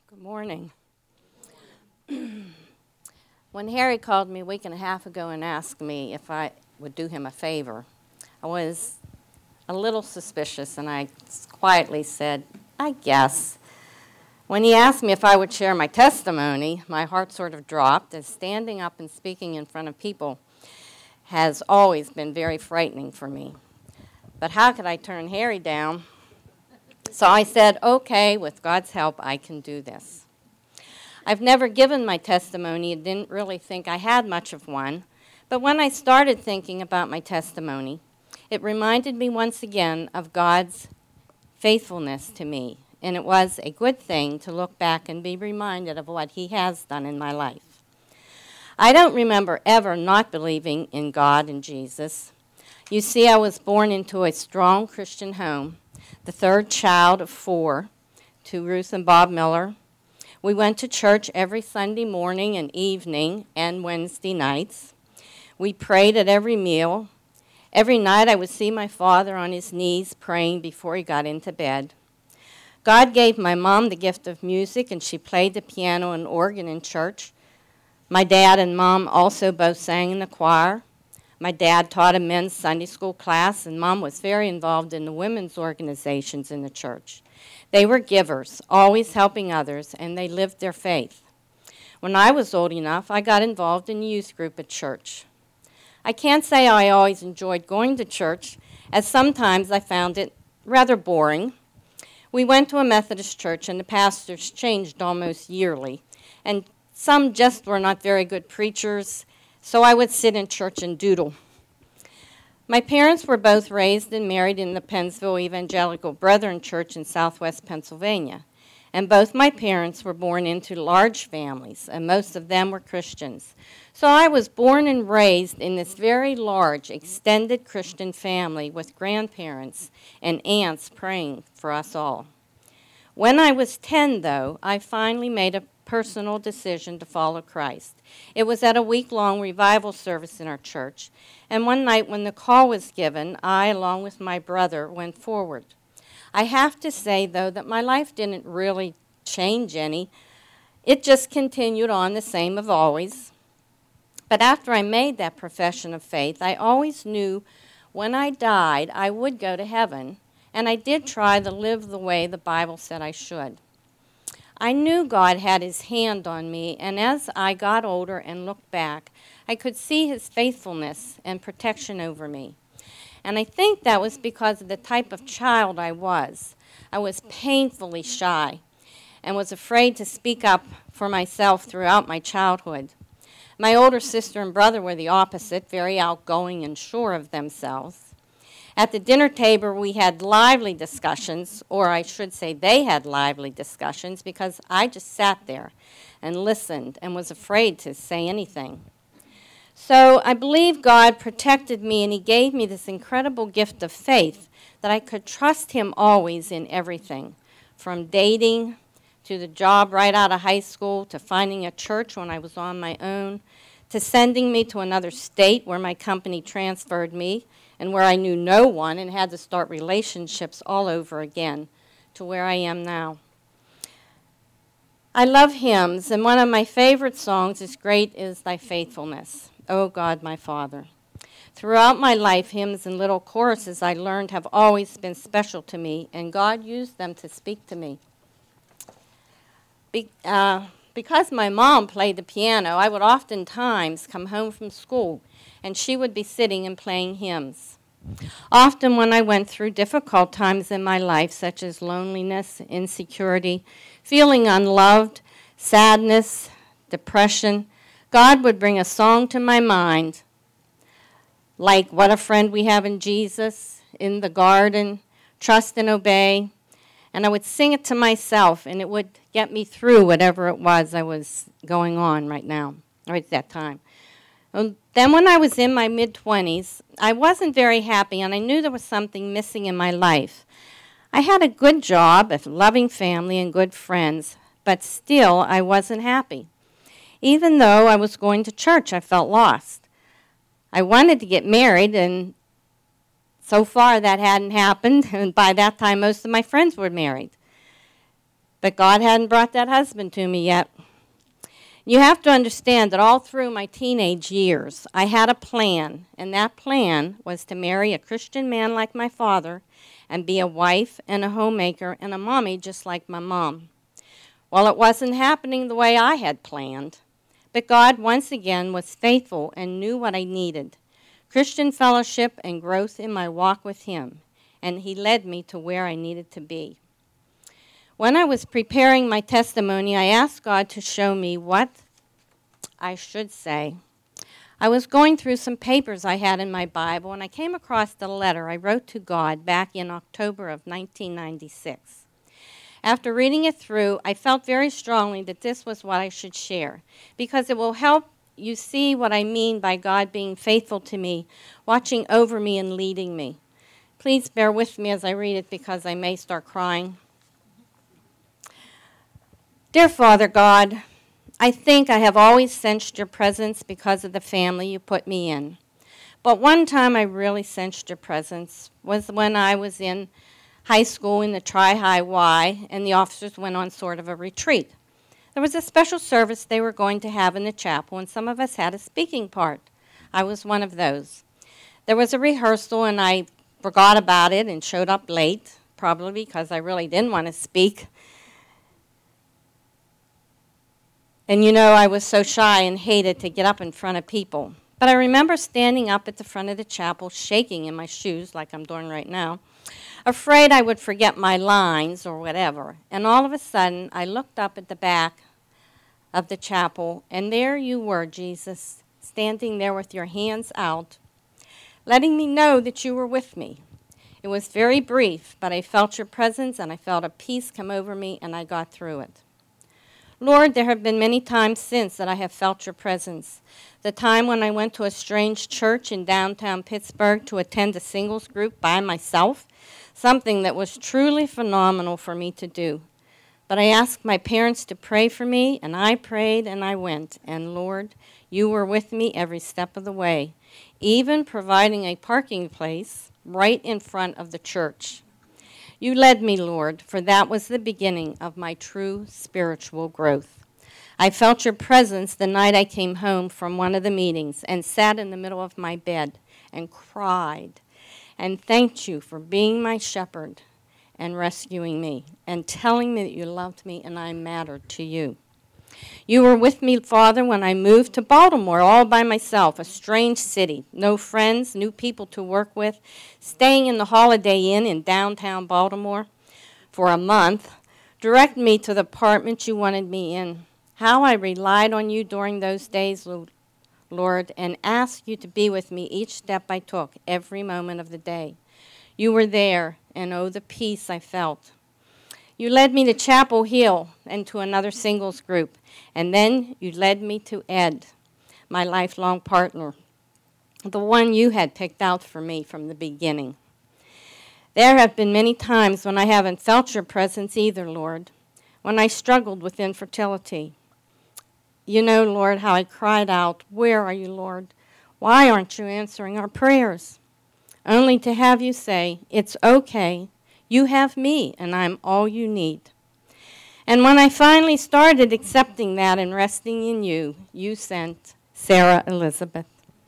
Good morning. When Harry called me a week and a half ago and asked me if I would do him a favor, I was a little suspicious, and I quietly said, I guess. When he asked me if I would share my testimony, my heart sort of dropped, as standing up and speaking in front of people has always been very frightening for me. But how could I turn Harry down? So I said, okay, with God's help, I can do this. I've never given my testimony and didn't really think I had much of one, but when I started thinking about my testimony, it reminded me once again of God's faithfulness to me, and it was a good thing to look back and be reminded of what He has done in my life. I don't remember ever not believing in God and Jesus. You see, I was born into a strong Christian home, the third child of four, to Ruth and Bob Miller. We went to church every Sunday morning and evening and Wednesday nights. We prayed at every meal. Every night I would see my father on his knees praying before he got into bed. God gave my mom the gift of music, and she played the piano and organ in church. My dad and mom also both sang in the choir. My dad taught a men's Sunday school class, and Mom was very involved in the women's organizations in the church. They were givers, always helping others, and they lived their faith. When I was old enough, I got involved in youth group at church. I can't say I always enjoyed going to church, as sometimes I found it rather boring. We went to a Methodist church, and the pastors changed almost yearly, and some just were not very good preachers, so I would sit in church and doodle. My parents were both raised and married in the Pennsville Evangelical Brethren Church in southwest Pennsylvania, and both my parents were born into large families, and most of them were Christians. So I was born and raised in this very large, extended Christian family with grandparents and aunts praying for us all. When I was 10, though, I finally made a personal decision to follow Christ. It was at a week-long revival service in our church, and one night when the call was given, I, along with my brother, went forward. I have to say, though, that my life didn't really change any. It just continued on the same as always. But after I made that profession of faith, I always knew when I died I would go to heaven, and I did try to live the way the Bible said I should. I knew God had His hand on me, and as I got older and looked back, I could see His faithfulness and protection over me. And I think that was because of the type of child I was. I was painfully shy and was afraid to speak up for myself throughout my childhood. My older sister and brother were the opposite, very outgoing and sure of themselves. At the dinner table, we had lively discussions, or I should say they had lively discussions, because I just sat there and listened and was afraid to say anything. So I believe God protected me, and He gave me this incredible gift of faith that I could trust Him always in everything, from dating to the job right out of high school, to finding a church when I was on my own, to sending me to another state where my company transferred me, and where I knew no one and had to start relationships all over again, to where I am now. I love hymns, and one of my favorite songs is Great is Thy Faithfulness, O God my Father. Throughout my life, hymns and little choruses I learned have always been special to me, and God used them to speak to me. Because my mom played the piano, I would oftentimes come home from school, and she would be sitting and playing hymns. Often when I went through difficult times in my life, such as loneliness, insecurity, feeling unloved, sadness, depression, God would bring a song to my mind, like What a Friend We Have in Jesus, In the Garden, Trust and Obey, and I would sing it to myself, and it would get me through whatever it was I was going on right at that time. Then when I was in my mid-20s, I wasn't very happy, and I knew there was something missing in my life. I had a good job, a loving family, and good friends, but still I wasn't happy. Even though I was going to church, I felt lost. I wanted to get married, and so far that hadn't happened, and by that time most of my friends were married. but God hadn't brought that husband to me yet. You have to understand that all through my teenage years, I had a plan, and that plan was to marry a Christian man like my father and be a wife and a homemaker and a mommy just like my mom. Well, it wasn't happening the way I had planned, but God once again was faithful and knew what I needed: Christian fellowship and growth in my walk with Him, and He led me to where I needed to be. When I was preparing my testimony, I asked God to show me what I should say. I was going through some papers I had in my Bible, and I came across the letter I wrote to God back in October of 1996. After reading it through, I felt very strongly that this was what I should share, because it will help you see what I mean by God being faithful to me, watching over me, and leading me. Please bear with me as I read it, because I may start crying. Dear Father God, I think I have always sensed your presence because of the family you put me in. But one time I really sensed your presence was when I was in high school in the Tri-High Y, and the officers went on sort of a retreat. There was a special service they were going to have in the chapel, and some of us had a speaking part. I was one of those. There was a rehearsal, and I forgot about it and showed up late, probably because I really didn't want to speak. And I was so shy and hated to get up in front of people. But I remember standing up at the front of the chapel, shaking in my shoes like I'm doing right now, afraid I would forget my lines or whatever. And all of a sudden, I looked up at the back of the chapel, and there you were, Jesus, standing there with your hands out, letting me know that you were with me. It was very brief, but I felt your presence, and I felt a peace come over me, and I got through it. Lord, there have been many times since that I have felt your presence. The time when I went to a strange church in downtown Pittsburgh to attend a singles group by myself, something that was truly phenomenal for me to do. But I asked my parents to pray for me, and I prayed and I went. And Lord, you were with me every step of the way, even providing a parking place right in front of the church. You led me, Lord, for that was the beginning of my true spiritual growth. I felt your presence the night I came home from one of the meetings and sat in the middle of my bed and cried and thanked you for being my shepherd and rescuing me and telling me that you loved me and I mattered to you. You were with me, Father, when I moved to Baltimore all by myself, a strange city, no friends, new people to work with, staying in the Holiday Inn in downtown Baltimore for a month, directed me to the apartment you wanted me in. How I relied on you during those days, Lord, and asked you to be with me each step I took, every moment of the day. You were there, and oh, the peace I felt. You led me to Chapel Hill and to another singles group, and then you led me to Ed, my lifelong partner, the one you had picked out for me from the beginning. There have been many times when I haven't felt your presence either, Lord, when I struggled with infertility. You know, Lord, how I cried out, "Where are you, Lord? Why aren't you answering our prayers?" Only to have you say, "It's okay. You have me, and I'm all you need." And when I finally started accepting that and resting in you, you sent Sarah Elizabeth,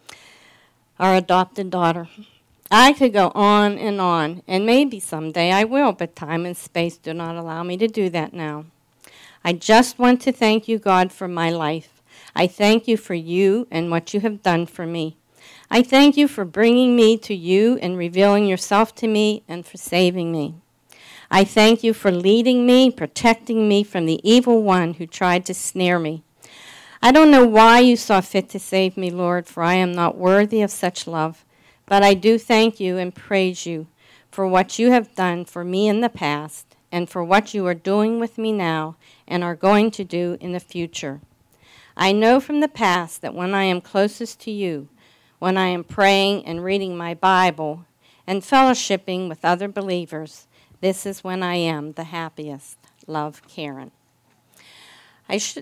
our adopted daughter. I could go on, and maybe someday I will, but time and space do not allow me to do that now. I just want to thank you, God, for my life. I thank you for you and what you have done for me. I thank you for bringing me to you and revealing yourself to me and for saving me. I thank you for leading me, protecting me from the evil one who tried to snare me. I don't know why you saw fit to save me, Lord, for I am not worthy of such love. But I do thank you and praise you for what you have done for me in the past and for what you are doing with me now and are going to do in the future. I know from the past that when I am closest to you, when I am praying and reading my Bible and fellowshipping with other believers, this is when I am the happiest. Love, Karen. Wait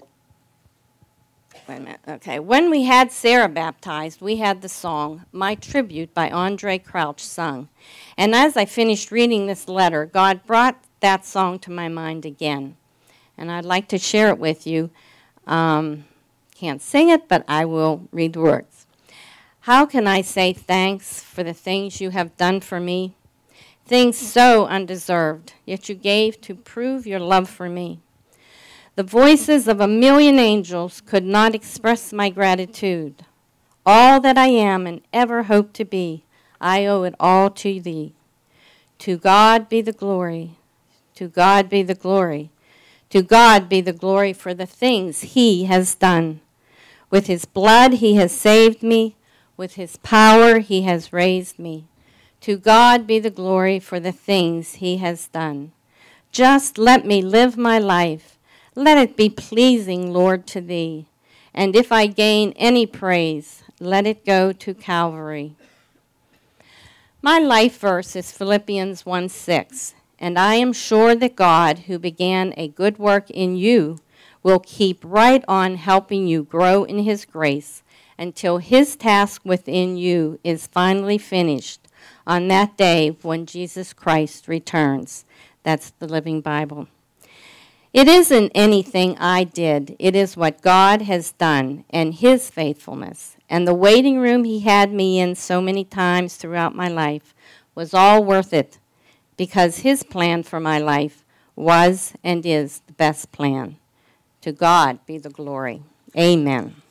a minute. Okay. When we had Sarah baptized, we had the song, "My Tribute" by Andre Crouch sung. And as I finished reading this letter, God brought that song to my mind again. and I'd like to share it with you. Can't sing it, but I will read the words. How can I say thanks for the things you have done for me? Things so undeserved, yet you gave to prove your love for me. The voices of 1,000,000 angels could not express my gratitude. All that I am and ever hope to be, I owe it all to thee. To God be the glory. To God be the glory. To God be the glory for the things he has done. With his blood he has saved me. With his power he has raised me. To God be the glory for the things he has done. Just let me live my life. Let it be pleasing, Lord, to thee. And if I gain any praise, let it go to Calvary. My life verse is Philippians 1:6. And I am sure that God, who began a good work in you, will keep right on helping you grow in his grace until his task within you is finally finished on that day when Jesus Christ returns. That's the Living Bible. It isn't anything I did. It is what God has done and his faithfulness. And the waiting room he had me in so many times throughout my life was all worth it, because his plan for my life was and is the best plan. To God be the glory. Amen.